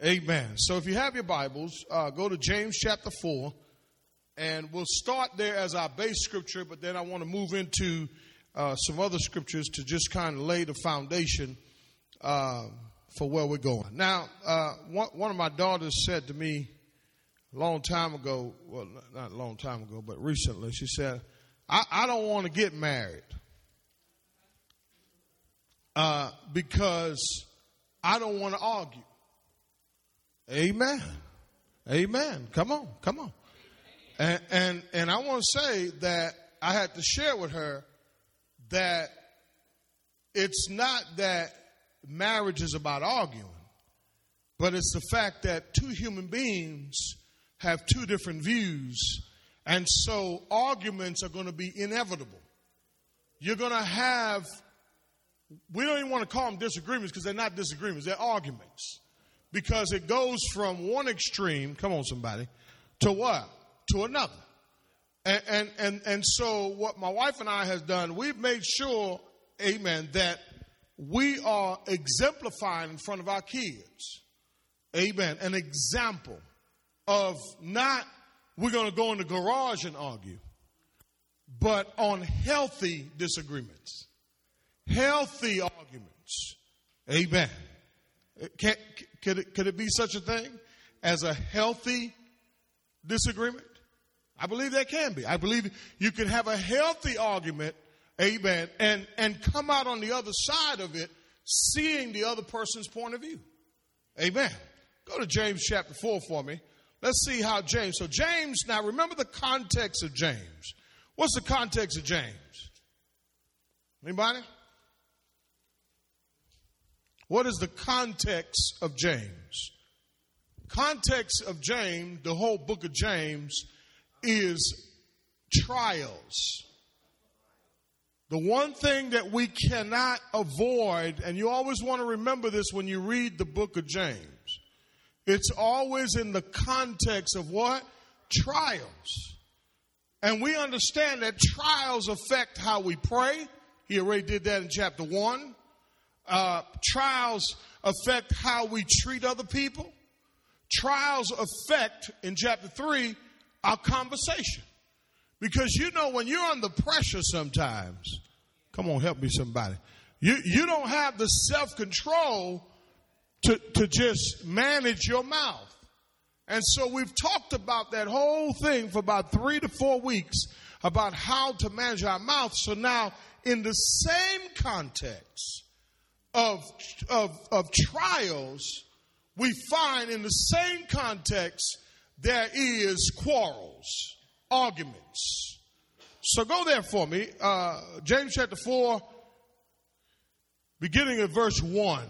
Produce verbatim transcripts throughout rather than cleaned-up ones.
Amen. So if you have your Bibles, uh, go to James chapter four, and we'll start there as our base scripture, but then I want to move into uh, some other scriptures to just kind of lay the foundation uh, for where we're going. Now, uh, one, one of my daughters said to me a long time ago, well, not a long time ago, but recently, she said, I, I don't want to get married uh, because I don't want to argue. Amen. Amen. Come on, come on. And, and, and I want to say that I had to share with her that it's not that marriage is about arguing, but it's the fact that two human beings have two different views, and so arguments are going to be inevitable. You're going to have, we don't even want to call them disagreements because they're not disagreements, they're arguments. Because it goes from one extreme, come on somebody, to what? To another. And, and, and, and so what my wife and I has done, we've made sure, amen, that we are exemplifying in front of our kids, amen, an example of not we're going to go in the garage and argue, but on healthy disagreements, healthy arguments, amen. Can, could, it, could it be such a thing as a healthy disagreement? I believe there can be. I believe you can have a healthy argument, amen, and, and come out on the other side of it seeing the other person's point of view. Amen. Go to James chapter four for me. Let's see how James, so James, now remember the context of James. What's the context of James? Anybody? What is the context of James? Context of James, the whole book of James, is trials. The one thing that we cannot avoid, and you always want to remember this when you read the book of James, it's always in the context of what? Trials. And we understand that trials affect how we pray. He already did that in chapter one. Uh, trials affect how we treat other people. Trials affect, in chapter three, our conversation. Because you know when you're under pressure sometimes, come on, help me somebody. You, you don't have the self-control to, to just manage your mouth. And so we've talked about that whole thing for about three to four weeks about how to manage our mouth. So now in the same context of, of, of trials, we find in the same context there is quarrels, arguments. So go there for me. Uh, James chapter four, beginning at verse one.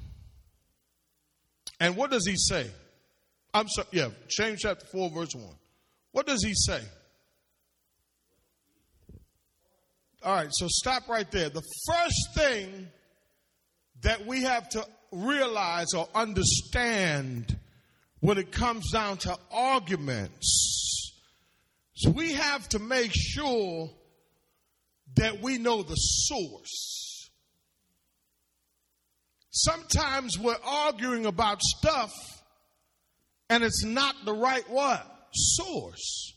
And what does he say? I'm sorry, yeah, James chapter four, verse one. What does he say? All right, so stop right there. The first thing that we have to realize or understand when it comes down to arguments, so we have to make sure that we know the source. Sometimes we're arguing about stuff and it's not the right what? Source.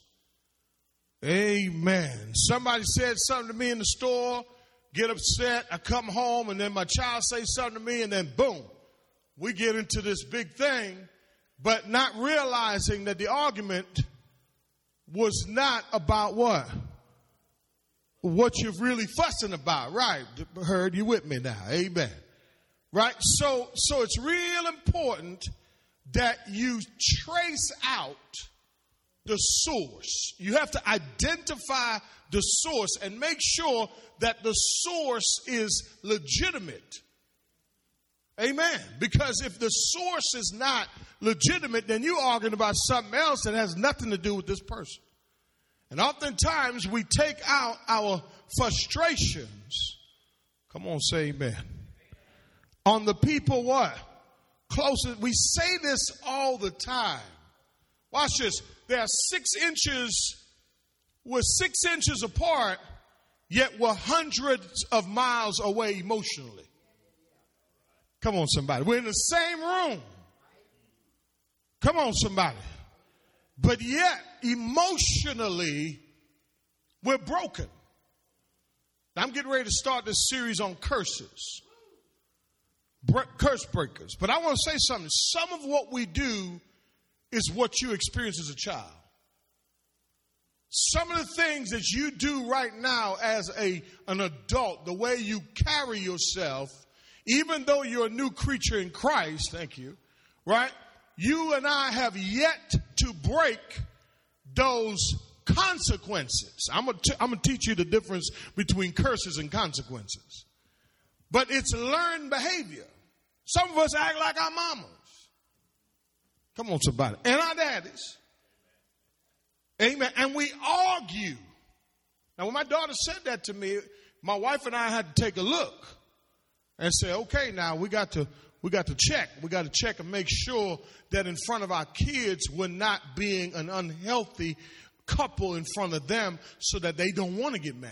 Amen. Somebody said something to me in the store, get upset, I come home, and then my child says something to me, and then boom, we get into this big thing, but not realizing that the argument was not about what? What you're really fussing about. Right. Heard you with me now. Amen. Right. So, so it's real important that you trace out the source. You have to identify the source and make sure that the source is legitimate. Amen. Because if the source is not legitimate, then you're arguing about something else that has nothing to do with this person. And oftentimes we take out our frustrations. Come on, say amen. On the people what? Closest. We say this all the time. Watch this. There are six inches, we're six inches apart, yet we're hundreds of miles away emotionally. Come on, somebody. We're in the same room, Come on, somebody. But yet, emotionally, we're broken. I'm getting ready to start this series on curses, Bre- curse breakers. But I want to say something. Some of what we do is what you experienced as a child. Some of the things that you do right now as a, an adult, the way you carry yourself, even though you're a new creature in Christ, thank you, right? You and I have yet to break those consequences. I'm going to teach you the difference between curses and consequences. But it's learned behavior. Some of us act like our mamas. Come on, somebody. And our daddies. Amen. And we argue. Now, when my daughter said that to me, my wife and I had to take a look and say, okay, now we got to we got to check. We got to check and make sure that in front of our kids, we're not being an unhealthy couple in front of them so that they don't want to get married.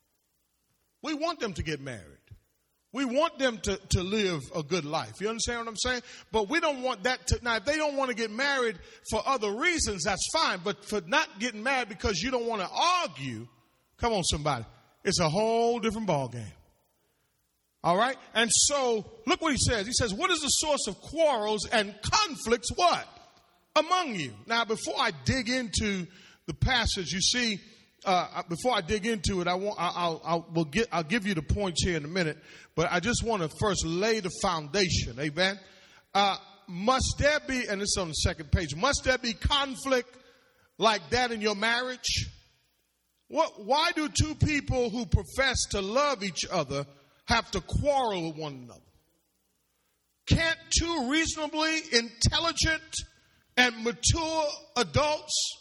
We want them to get married. We want them to, to live a good life. You understand what I'm saying? But we don't want that to, now if they don't want to get married for other reasons, that's fine. But for not getting married because you don't want to argue, come on somebody, it's a whole different ballgame. All right? And so, look what he says. He says, what is the source of quarrels and conflicts, what? Among you. Now, before I dig into the passage, you see, uh, before I dig into it, I want, I'll, I'll, we'll get, I'll give you the points here in a minute, but I just want to first lay the foundation. Amen. Uh, must there be, and it's on the second page, must there be conflict like that in your marriage? What, why do two people who profess to love each other have to quarrel with one another? Can't two reasonably intelligent and mature adults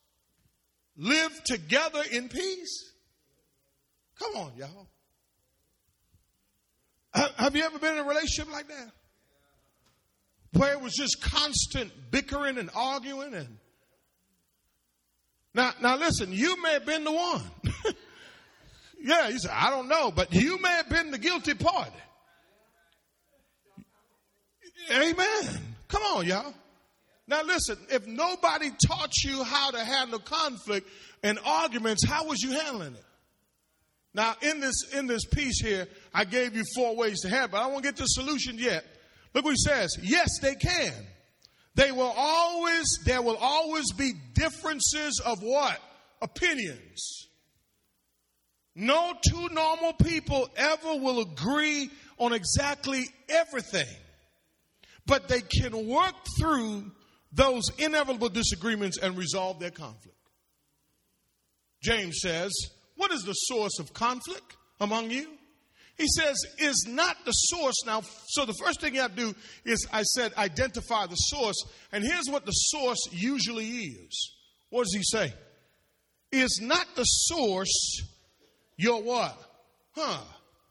live together in peace? Come on, y'all. Have you ever been in a relationship like that? Where it was just constant bickering and arguing and now now listen, you may have been the one. Yeah, you said, I don't know, but you may have been the guilty party. Amen. Come on, y'all. Now listen, if nobody taught you how to handle conflict and arguments, how was you handling it? Now in this in this piece here, I gave you four ways to handle it, but I won't get to the solution yet. Look what he says. Yes, they can. They will always, there will always be differences of what? Opinions. No two normal people ever will agree on exactly everything. But they can work through those inevitable disagreements and resolve their conflict. James says, what is the source of conflict among you? He says, is not the source. Now, so the first thing you have to do is, I said, identify the source. And here's what the source usually is. What does he say? Is not the source your what? Huh.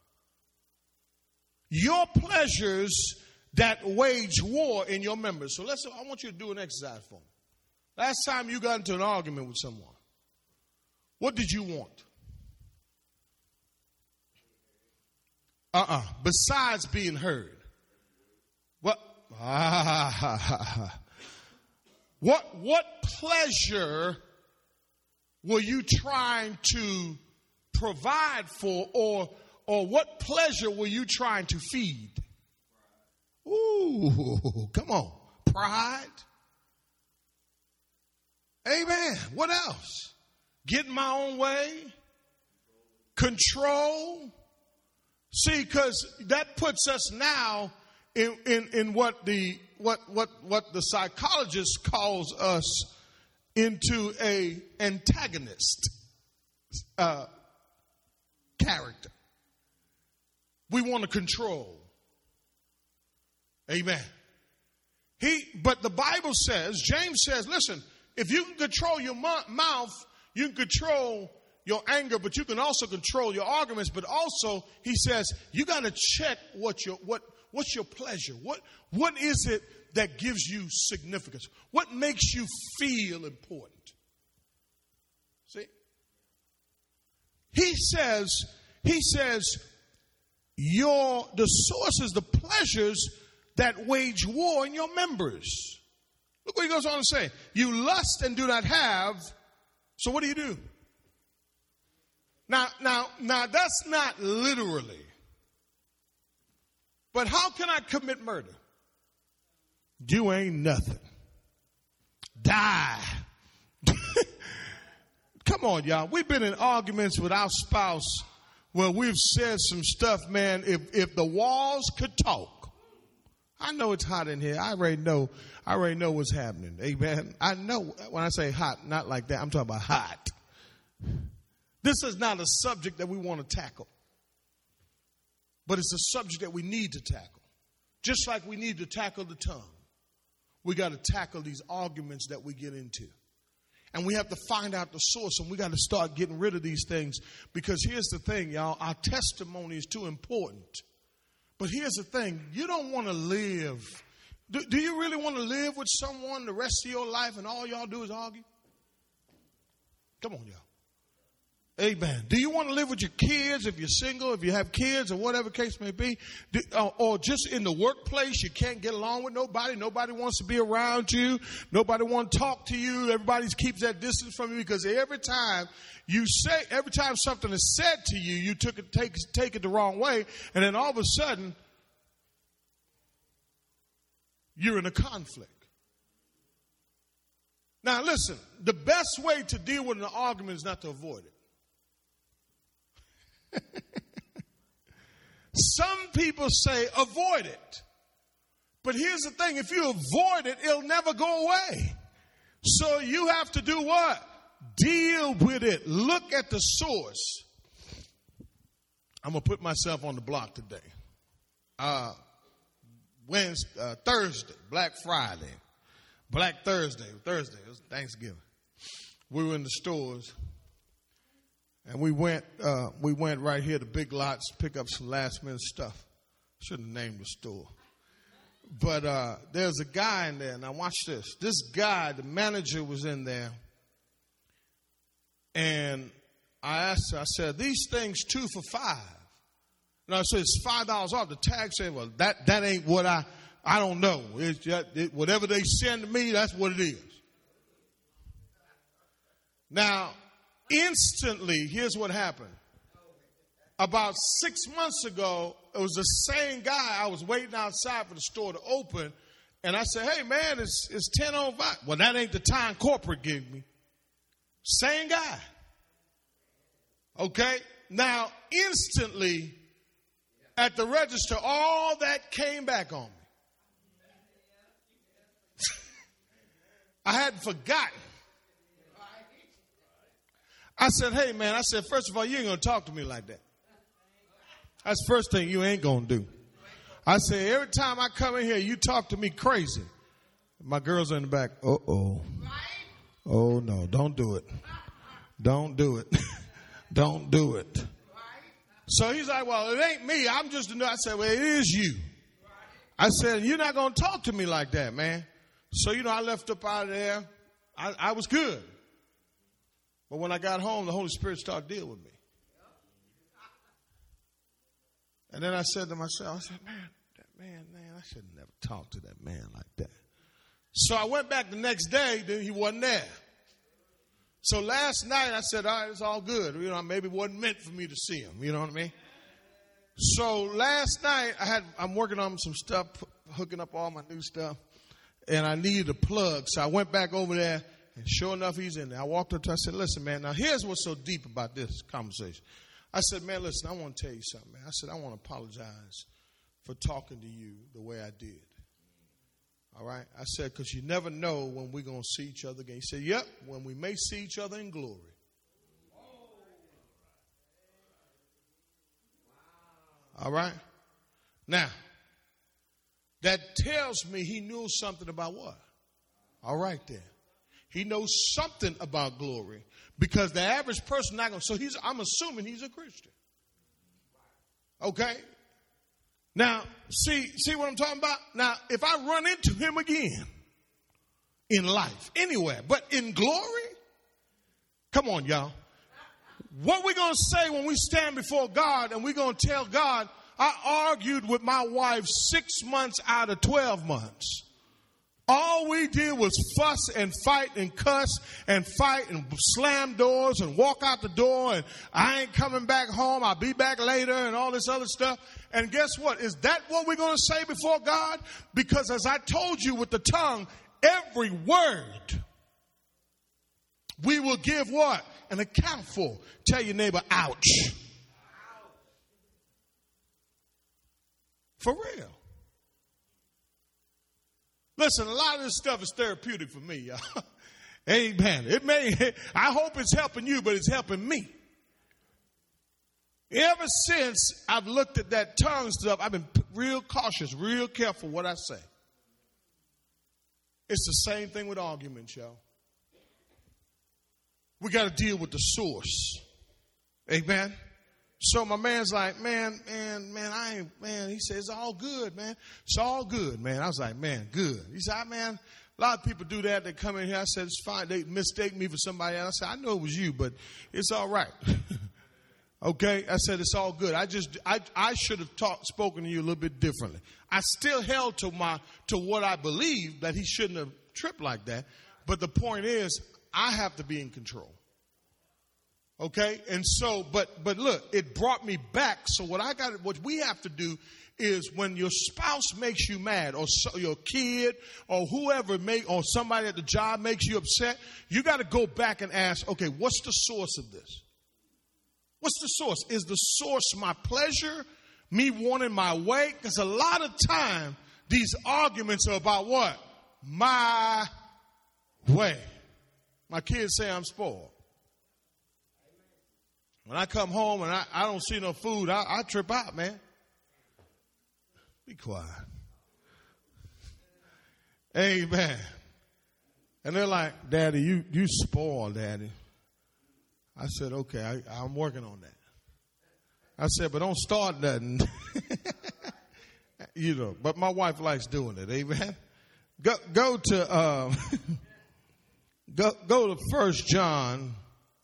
Your pleasures that wage war in your members. So let's, I want you to do an exercise for me. Last time you got into an argument with someone, what did you want? Uh-uh. Besides being heard. What? Ah, what, what pleasure were you trying to provide for, or, or what pleasure were you trying to feed? Ooh, come on. Pride. Amen. What else? Getting my own way. Control. See, because that puts us now in, in, in what the what what what the psychologist calls us into a antagonist uh, character. We want to control. Amen. He, but the Bible says, James says, listen, if you can control your mouth, you can control your anger, but you can also control your arguments. But also, he says, you got to check what your what what's your pleasure. What what is it that gives you significance? What makes you feel important? See? He says, he says, your the sources, the pleasures that wage war in your members. Look what he goes on to say. You lust and do not have. So what do you do? Now, now, now that's not literally. But how can I commit murder? You ain't nothing. Die. Come on, y'all. We've been in arguments with our spouse where we've said some stuff, man. If if the walls could talk. I know it's hot in here. I already know. I already know what's happening. Amen. I know when I say hot, not like that. I'm talking about hot. This is not a subject that we want to tackle. But it's a subject that we need to tackle. Just like we need to tackle the tongue. We got to tackle these arguments that we get into. And we have to find out the source, and we got to start getting rid of these things. Because here's the thing, y'all. Our testimony is too important. But here's the thing. You don't want to live. Do, do you really want to live with someone the rest of your life and all y'all do is argue? Come on, y'all. Amen. Do you want to live with your kids if you're single, if you have kids or whatever case may be? Do, or, or just in the workplace, you can't get along with nobody. Nobody wants to be around you. Nobody wants to talk to you. Everybody keeps that distance from you because every time you say, every time something is said to you, you took it, take, take it the wrong way. And then all of a sudden, you're in a conflict. Now listen, the best way to deal with an argument is not to avoid it. Some people say avoid it. But here's the thing. If you avoid it, it'll never go away. So you have to do what? Deal with it. Look at the source. I'm going to put myself on the block today. Uh, Wednesday, uh, Thursday, Black Friday. Black Thursday. Thursday. It was Thanksgiving. We were in the stores. And we went, uh, we went right here to Big Lots to pick up some last minute stuff. Shouldn't have named the store. But uh, there's a guy in there. Now watch this. This guy, the manager was in there. And I asked her, I said, these things two for five. And I said, it's five dollars off. The tag said, well, that, that ain't what I, I don't know. It's just, it, whatever they send to me, that's what it is. Now, instantly, here's what happened. About six months ago, it was the same guy. I was waiting outside for the store to open. And I said, hey, man, it's, it's ten oh five. Well, that ain't the time corporate gave me. Same guy. Okay? Now, instantly, at the register, all that came back on me. I hadn't forgotten. I said, hey, man, I said, first of all, you ain't going to talk to me like that. That's the first thing you ain't going to do. I said, every time I come in here, you talk to me crazy. My girls are in the back. Uh-oh. Oh, no, don't do it. Don't do it. Don't do it. So he's like, well, it ain't me. I'm just a I said, well, it is you. I said, you're not going to talk to me like that, man. So, you know, I left up out of there. I, I was good. But when I got home, the Holy Spirit started dealing with me. And then I said to myself, I said, man, that man, man, I should have never talked to that man like that. So I went back the next day, then he wasn't there. So last night I said, all right, it's all good. You know, maybe it wasn't meant for me to see him. You know what I mean? So last night I had, I'm working on some stuff, hooking up all my new stuff, and I needed a plug. So I went back over there. And sure enough, he's in there. I walked up to him. I said, listen, man, now here's what's so deep about this conversation. I said, man, listen, I want to tell you something, man. I said, I want to apologize for talking to you the way I did. All right? I said, because you never know when we're going to see each other again. He said, yep, when we may see each other in glory. All right? Now, that tells me he knew something about what? All right, then. He knows something about glory because the average person not going to. So he's, I'm assuming he's a Christian. Okay. Now, see, see what I'm talking about? Now, if I run into him again in life, anywhere, but in glory, come on, y'all. What we going to say when we stand before God and we're going to tell God, I argued with my wife six months out of twelve months. All we did was fuss and fight and cuss and fight and slam doors and walk out the door and I ain't coming back home. I'll be back later and all this other stuff. And guess what? Is that what we're going to say before God? Because as I told you with the tongue, every word we will give what? An account for. Tell your neighbor, ouch. For real. Listen, a lot of this stuff is therapeutic for me, y'all. Amen. It may, I hope it's helping you, but it's helping me. Ever since I've looked at that tongue stuff, I've been real cautious, real careful what I say. It's the same thing with arguments, y'all. We got to deal with the source. Amen. So my man's like, man, man, man, I ain't, man, he says, it's all good, man. It's all good, man. I was like, man, good. He said, ah, man, a lot of people do that. They come in here. I said, it's fine. They mistake me for somebody else. I said, I know it was you, but it's all right. Okay. I said, it's all good. I just, I, I should have talked, spoken to you a little bit differently. I still held to my, to what I believe, that he shouldn't have tripped like that. But the point is, I have to be in control. Okay, and so, but but look, it brought me back. So what I got, what we have to do is when your spouse makes you mad, or so, your kid, or whoever make, or somebody at the job makes you upset, you got to go back and ask, okay, what's the source of this? What's the source? Is the source my pleasure, me wanting my way? Because a lot of time these arguments are about what? My way. My kids say I'm spoiled. When I come home and I, I don't see no food, I, I trip out, man. Be quiet. Amen. And they're like, Daddy, you, you spoiled, Daddy. I said, okay, I, I'm working on that. I said, but don't start nothing. You know, but my wife likes doing it. Amen. Go, go to, um, go, go to First John.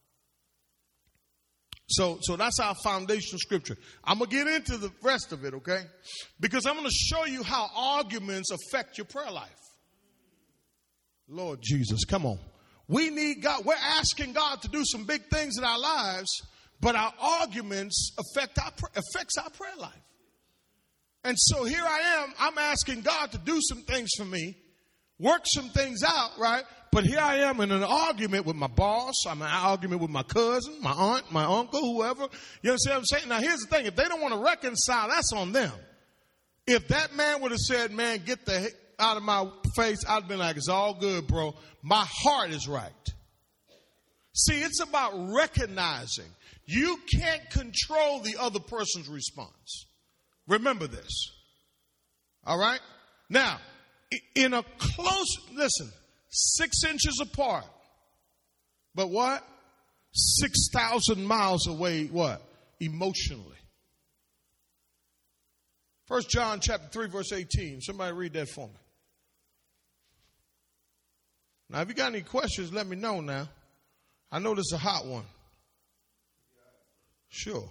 So, so that's our foundational scripture. I'm going to get into the rest of it, okay? Because I'm going to show you how arguments affect your prayer life. Lord Jesus, come on. We need God. We're asking God to do some big things in our lives, but our arguments affect our, affects our prayer life. And so here I am. I'm asking God to do some things for me, work some things out, right? But here I am in an argument with my boss. I'm in an argument with my cousin, my aunt, my uncle, whoever. You understand what I'm saying? Now, here's the thing. If they don't want to reconcile, that's on them. If that man would have said, man, get the heck out of my face, I'd have been like, it's all good, bro. My heart is right. See, it's about recognizing you can't control the other person's response. Remember this. All right? Now, in a close, listen, six inches apart, but what? six thousand miles away, what? Emotionally. First John chapter three, verse eighteen. Somebody read that for me. Now, if you got any questions, let me know now. I know this is a hot one. Sure.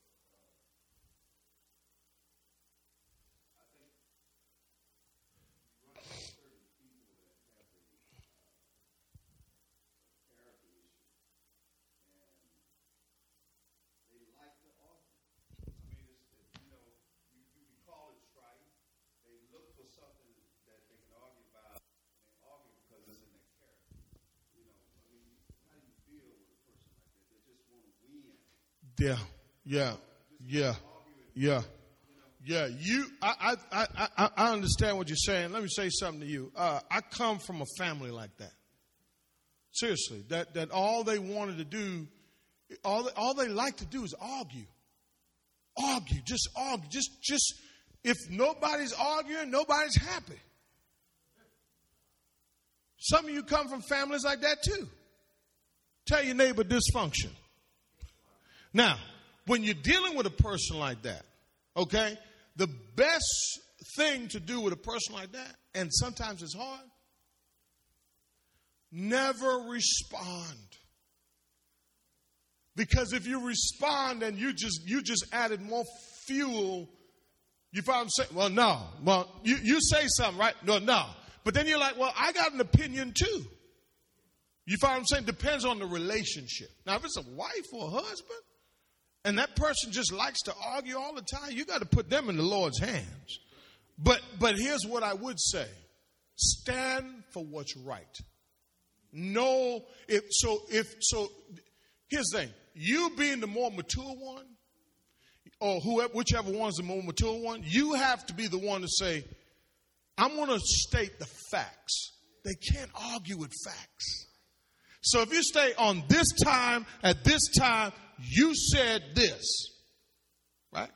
Yeah, yeah, yeah, yeah, yeah. You, I, I, I, I understand what you're saying. Let me say something to you. Uh, I come from a family like that. Seriously, that that all they wanted to do, all they, all they like to do is argue, argue, just argue, just just. If nobody's arguing, nobody's happy. Some of you come from families like that too. Tell your neighbor dysfunction. Now, when you're dealing with a person like that, okay, the best thing to do with a person like that, and sometimes it's hard, never respond. Because if you respond and you just you just added more fuel, you find them saying, well, no. Well, you, you say something, right? No, no. But then you're like, well, I got an opinion too. You find what I'm saying? Depends on the relationship. Now, if it's a wife or a husband, and that person just likes to argue all the time, you got to put them in the Lord's hands. But but here's what I would say. Stand for what's right. No, if so if so here's the thing. You being the more mature one, or whoever whichever one's the more mature one, you have to be the one to say, I'm gonna state the facts. They can't argue with facts. So if you stay on this time, at this time, you said this, right?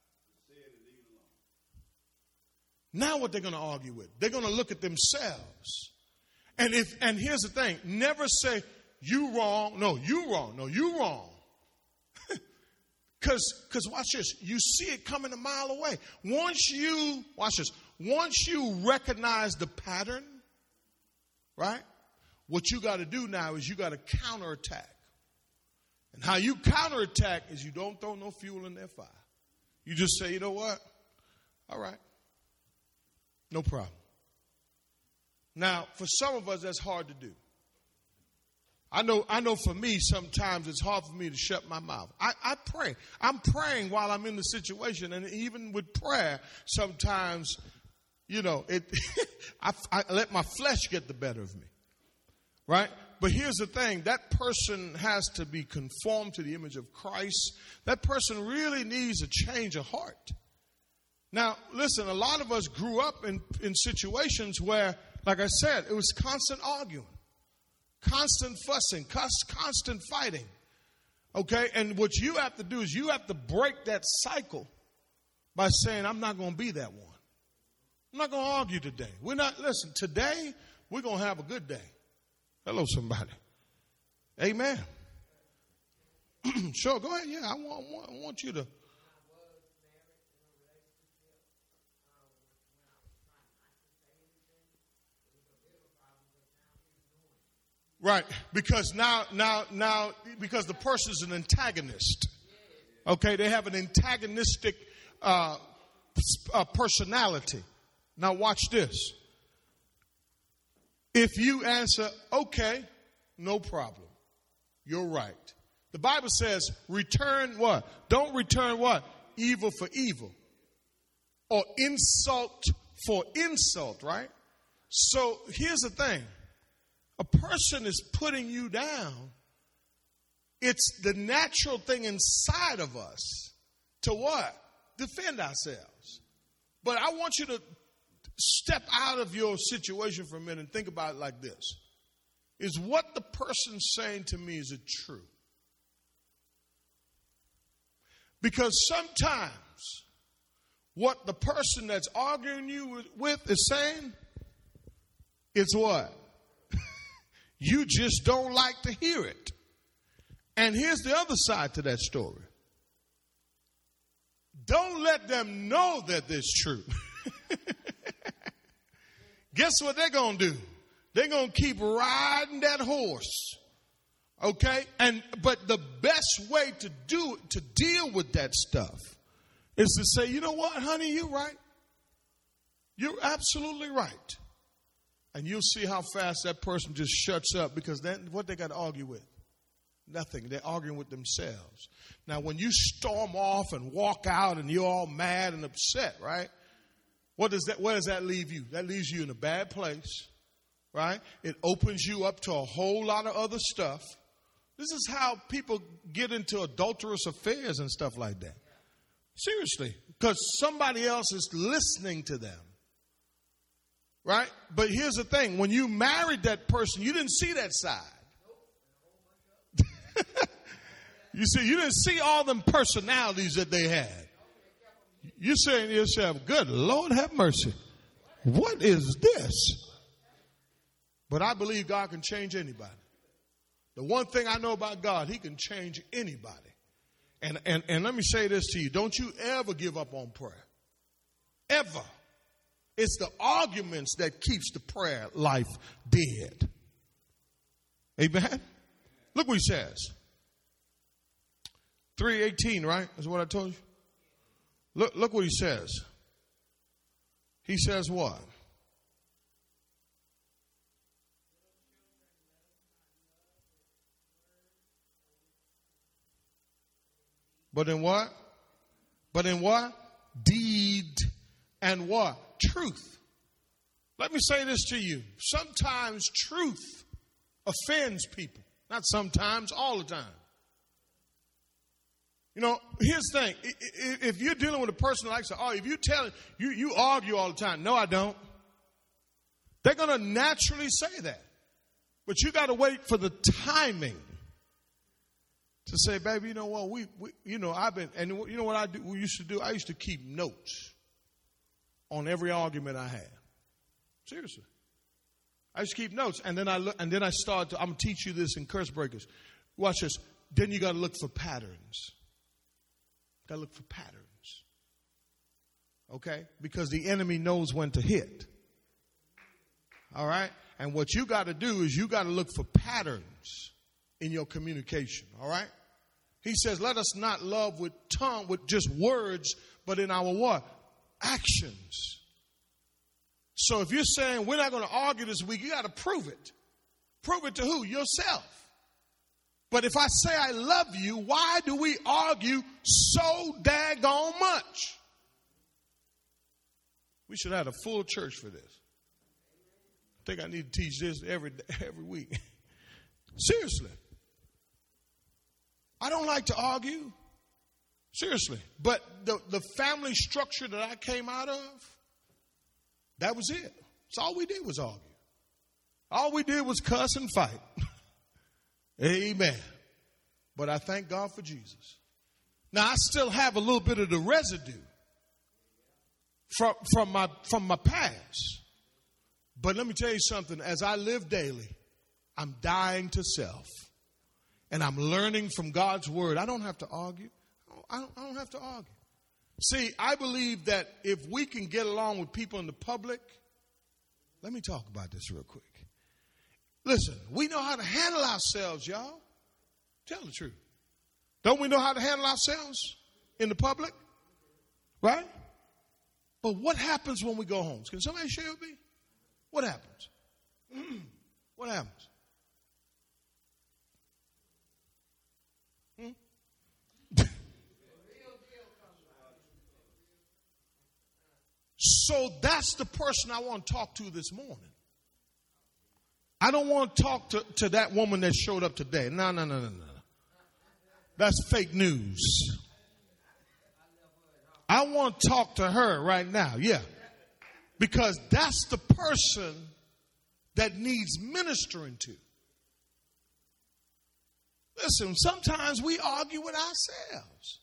Now what they're going to argue with? They're going to look at themselves. And if and here's the thing, never say, you wrong. No, you wrong. No, you wrong. Because because watch this. You see it coming a mile away. Once you, watch this. Once you recognize the pattern, right? What you got to do now is you got to counterattack. And how you counterattack is you don't throw no fuel in their fire. You just say, you know what? All right. No problem. Now, for some of us, that's hard to do. I know I know for me, sometimes it's hard for me to shut my mouth. I, I pray. I'm praying while I'm in the situation. And even with prayer, sometimes, you know, it I, I let my flesh get the better of me. Right? But here's the thing. That person has to be conformed to the image of Christ. That person really needs a change of heart. Now, listen, a lot of us grew up in, in situations where, like I said, it was constant arguing, constant fussing, constant fighting. Okay? And what you have to do is you have to break that cycle by saying, I'm not going to be that one. I'm not going to argue today. We're not, listen, today we're going to have a good day. Hello, somebody. Amen. Sure, go ahead. Yeah, I want, I want, I want you to. Right, because now, now, now, because the person is an antagonist. Okay, they have an antagonistic uh, uh, personality. Now, watch this. If you answer, okay, no problem. You're right. The Bible says, return what? Don't return what? Evil for evil. Or insult for insult, right? So here's the thing. A person is putting you down. It's the natural thing inside of us to what? Defend ourselves. But I want you to step out of your situation for a minute and think about it like this. Is what the person's saying to me, is it true? Because sometimes what the person that's arguing you with is saying is what? You just don't like to hear it. And here's the other side to that story. Don't let them know that it's true. Guess what they're going to do? They're going to keep riding that horse. Okay? And but the best way to do to deal with that stuff is to say, you know what, honey, you're right. You're absolutely right. And you'll see how fast that person just shuts up, because then what they got to argue with? Nothing. They're arguing with themselves. Now, when you storm off and walk out and you're all mad and upset, right? What does that, where does that leave you? That leaves you in a bad place, right? It opens you up to a whole lot of other stuff. This is how people get into adulterous affairs and stuff like that. Seriously. Because somebody else is listening to them. Right? But here's the thing. When you married that person, you didn't see that side. You see, you didn't see all them personalities that they had. You're saying to yourself, good Lord, have mercy. What is this? But I believe God can change anybody. The one thing I know about God, he can change anybody. And, and, and let me say this to you. Don't you ever give up on prayer. Ever. It's the arguments that keeps the prayer life dead. Amen? Look what he says. three eighteen, right? Is what I told you. Look, look what he says. He says what? But in what? But in what? Deed and what? Truth. Let me say this to you. Sometimes truth offends people. Not sometimes, all the time. You know, here's the thing. If you're dealing with a person like that, oh, if you tell you you argue all the time. No, I don't. They're going to naturally say that. But you got to wait for the timing to say, baby, you know what, we, we you know, I've been, and you know what I do, we used to do? I used to keep notes on every argument I had. Seriously. I used to keep notes, and then I look, and then I started to, I'm going to teach you this in Curse Breakers. Watch this. Then you got to look for patterns. Got to look for patterns. Okay? Because the enemy knows when to hit. All right? And what you got to do is you got to look for patterns in your communication. All right? He says, let us not love with tongue, with just words, but in our what? Actions. So if you're saying we're not going to argue this week, you got to prove it. Prove it to who? Yourself. But if I say I love you, why do we argue so daggone much? We should have a full church for this. I think I need to teach this every every week. Seriously. I don't like to argue. Seriously. But the, the family structure that I came out of, that was it. So all we did was argue. All we did was cuss and fight. Amen. But I thank God for Jesus. Now I still have a little bit of the residue from, from my from my past. But let me tell you something. As I live daily, I'm dying to self. And I'm learning from God's word. I don't have to argue. I don't, I don't have to argue. See, I believe that if we can get along with people in the public, let me talk about this real quick. Listen, we know how to handle ourselves, y'all. Tell the truth. Don't we know how to handle ourselves in the public? Right? But what happens when we go home? Can somebody share with me? What happens? What happens? Hmm? So that's the person I want to talk to this morning. I don't want to talk to, to that woman that showed up today. No, no, no, no, no. That's fake news. I want to talk to her right now. Yeah. Because that's the person that needs ministering to. Listen, sometimes we argue with ourselves.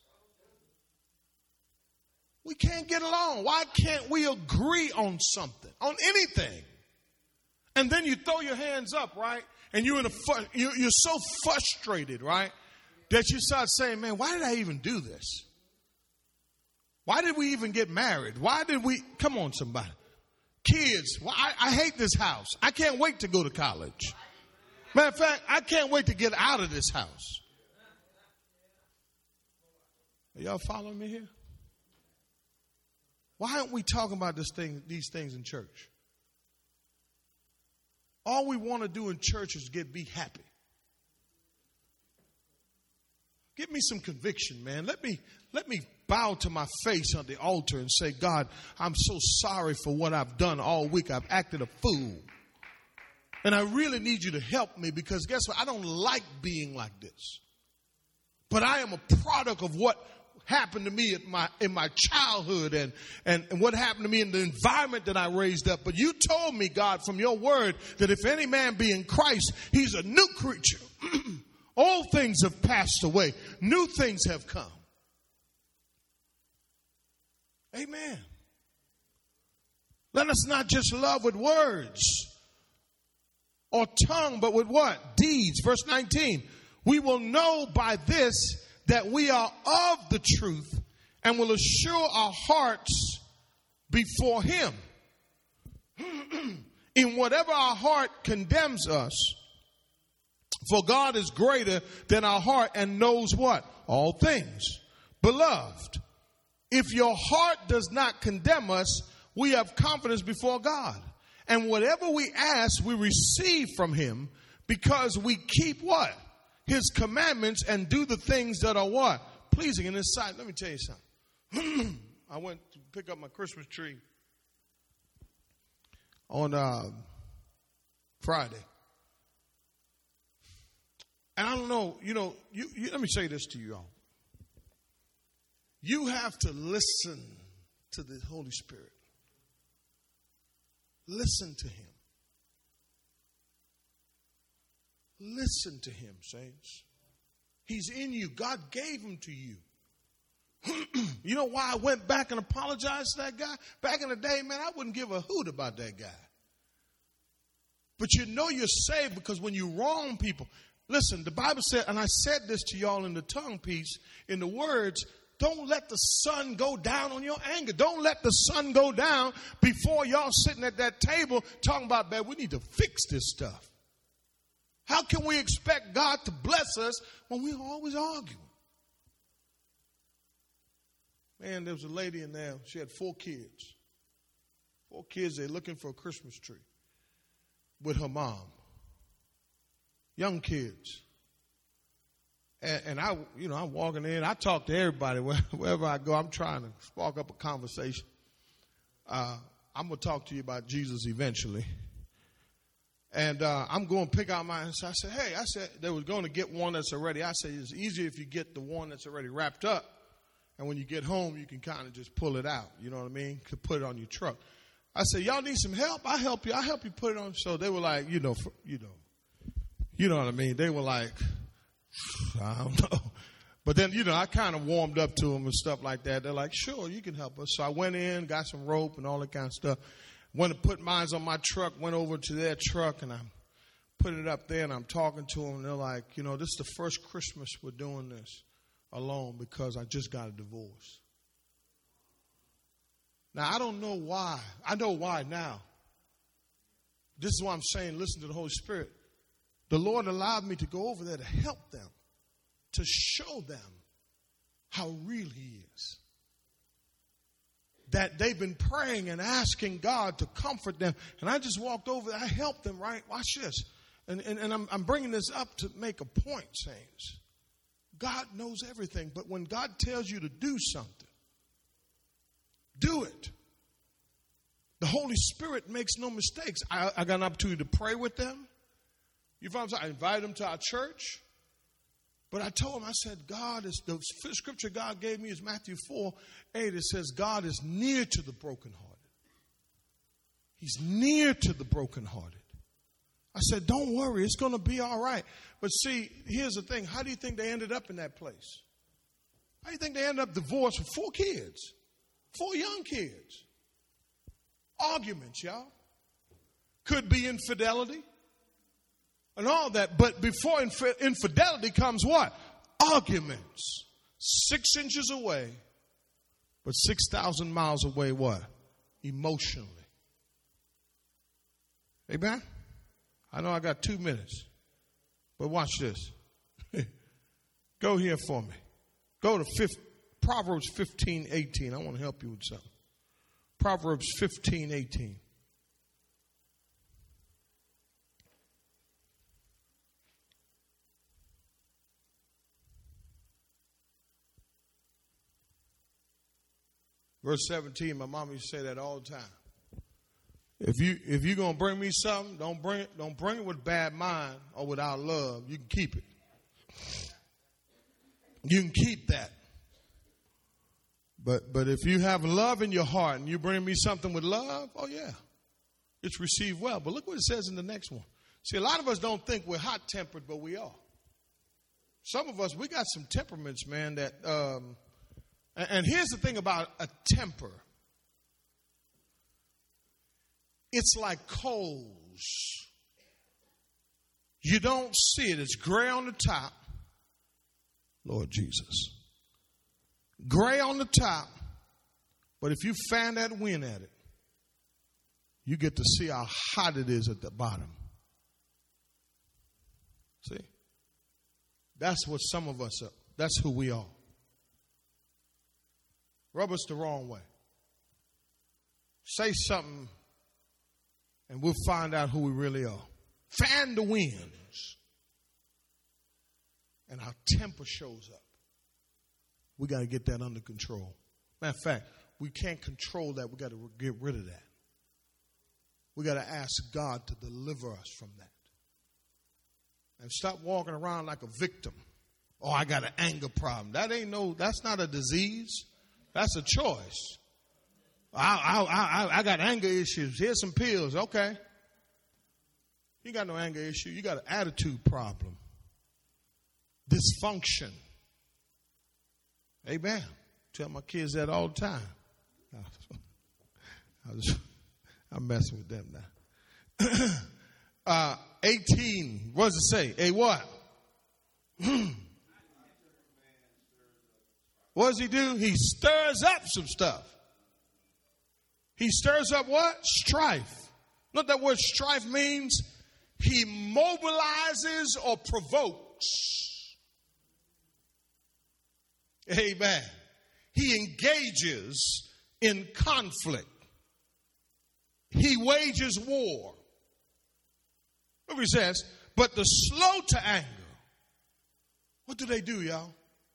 We can't get along. Why can't we agree on something, on anything? And then you throw your hands up, right? And you're in a fu- you're, you're so frustrated, right? That you start saying, man, why did I even do this? Why did we even get married? Why did we? Come on, somebody. Kids, well, I, I hate this house. I can't wait to go to college. Matter of fact, I can't wait to get out of this house. Are y'all following me here? Why aren't we talking about this thing, these things in church? All we want to do in church is get be happy. Give me some conviction, man. Let me let me bow to my face on the altar and say, God, I'm so sorry for what I've done all week. I've acted a fool. And I really need you to help me because guess what? I don't like being like this. But I am a product of what happened to me in my in my childhood and, and, and what happened to me in the environment that I raised up. But you told me, God, from your word, that if any man be in Christ, he's a new creature. All things have passed away. New things have come. Amen. Let us not just love with words or tongue, but with what? Deeds. Verse nineteen. We will know by this that we are of the truth and will assure our hearts before him. In whatever our heart condemns us, for God is greater than our heart and knows what? All things. Beloved, if your heart does not condemn us, we have confidence before God. And whatever we ask, we receive from him because we keep what? His commandments and do the things that are what? pleasing in His sight. Let me tell you something. I went to pick up my Christmas tree on uh, Friday. And I don't know, you know, you, you, let me say this to you all. You have to listen to the Holy Spirit. Listen to Him. Listen to Him, saints. He's in you. God gave Him to you. You know why I went back and apologized to that guy? Back in the day, man, I wouldn't give a hoot about that guy. But you know you're saved because when you wrong people, listen, the Bible said, and I said this to y'all in the tongue piece, in the words, don't let the sun go down on your anger. Don't let the sun go down before y'all sitting at that table talking about, man, we need to fix this stuff. How can we expect God to bless us when we're always arguing? Man, there was a lady in there. She had four kids. Four kids, they're looking for a Christmas tree with her mom. Young kids. And, and I, you know, I'm walking in. I talk to everybody wherever I go. I'm trying to spark up a conversation. Uh, I'm going to talk to you about Jesus eventually. And uh, I'm going to pick out my, so I said, hey, I said, they were going to get one that's already, I said, it's easier if you get the one that's already wrapped up. And when you get home, you can kind of just pull it out. You know what I mean? Could put it on your truck. I said, y'all need some help? I'll help you. I'll help you put it on. So they were like, you know, for, you know, you know what I mean? They were like, I don't know. But then, you know, I kind of warmed up to them and stuff like that. They're like, sure, you can help us. So I went in, got some rope and all that kind of stuff. Went to put mine on my truck, went over to their truck, and I put it up there, and I'm talking to them. And they're like, you know, this is the first Christmas we're doing this alone because I just got a divorce. Now, I don't know why. I know why now. This is why I'm saying listen to the Holy Spirit. The Lord allowed me to go over there to help them, to show them how real He is. That they've been praying and asking God to comfort them. And I just walked over there. I helped them, right? Watch this. And, and, and I'm, I'm bringing this up to make a point, saints. God knows everything. But when God tells you to do something, do it. The Holy Spirit makes no mistakes. I, I got an opportunity to pray with them. You found I invited them to our church. But I told them, I said, God is, the scripture God gave me is Matthew four eight. It says, God is near to the brokenhearted. He's near to the brokenhearted. I said, don't worry, it's going to be all right. But see, here's the thing. How do you think they ended up in that place? How do you think they ended up divorced with four kids? Four young kids. Arguments, y'all. Could be infidelity. And all that. But before inf- infidelity comes what? Arguments. Six inches away. But six thousand miles away what? Emotionally. Amen? I know I got two minutes. But watch this. Go here for me. Go to fifth, Proverbs fifteen eighteen. I want to help you with something. Proverbs fifteen eighteen. Verse seventeen, my mama used to say that all the time. If you if you're gonna bring me something, don't bring it, don't bring it with bad mind or without love. You can keep it. You can keep that. But but if you have love in your heart and you bring me something with love, oh yeah, it's received well. But look what it says in the next one. See, a lot of us don't think we're hot tempered, but we are. Some of us, we got some temperaments, man. That um, and, and here's the thing about a temper. It's like coals. You don't see it. It's gray on the top. Lord Jesus. Gray on the top. But if you fan that wind at it, you get to see how hot it is at the bottom. See? That's what some of us are. That's who we are. Rub us the wrong way. Say something and we'll find out who we really are. Fan the winds. And our temper shows up. We got to get that under control. Matter of fact, we can't control that. We got to get rid of that. We got to ask God to deliver us from that. And stop walking around like a victim. Oh, I got an anger problem. That ain't no, that's not a disease. That's a choice. I, I, I, I got anger issues. Here's some pills. Okay. You got no anger issue. You got an attitude problem. Dysfunction. Amen. Tell my kids that all the time. I was, I'm messing with them now. uh, eighteen. What does it say? A what? What does he do? He stirs up some stuff. He stirs up what? Strife. Know what that word strife means? He mobilizes or provokes. Amen. He engages in conflict. He wages war. Look what he says. But the slow to anger, what do they do, y'all?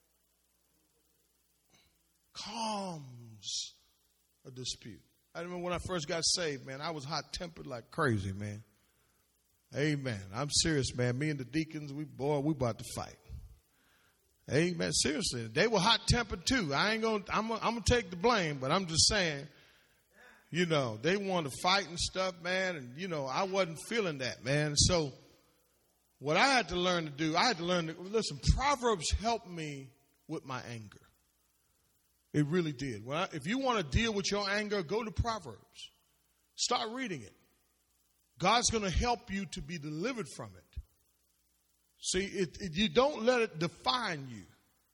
Calms a dispute. I remember when I first got saved, man, I was hot-tempered like crazy, man. Amen. I'm serious, man. Me and the deacons, we boy, we about to fight. Amen. Seriously, they were hot-tempered too. I ain't gonna. I'm. Gonna, I'm gonna take the blame, but I'm just saying. You know, they wanted to fight and stuff, man, and you know, I wasn't feeling that, man. So, what I had to learn to do, I had to learn to listen. Proverbs helped me with my anger. It really did. When I, if you want to deal with your anger, go to Proverbs. Start reading it. God's going to help you to be delivered from it. See, it, it, you don't let it define you.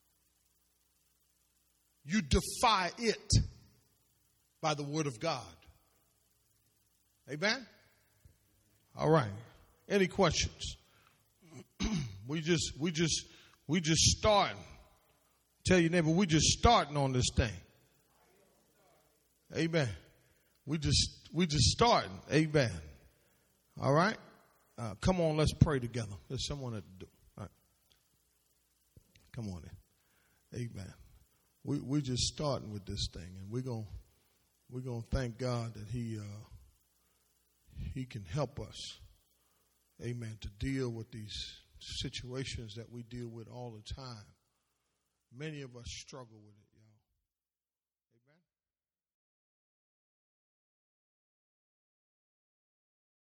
You defy it by the word of God. Amen? All right. Any questions? we just, we just, we just starting. Tell your neighbor, we just starting on this thing. Amen. We just, we just starting. Amen. All right. Uh, come on, let's pray together. There's someone to do. All right. Come on in. Amen. We we're just starting with this thing, and we're gonna we're gonna thank God that He uh, He can help us. Amen. To deal with these situations that we deal with all the time. Many of us struggle with it.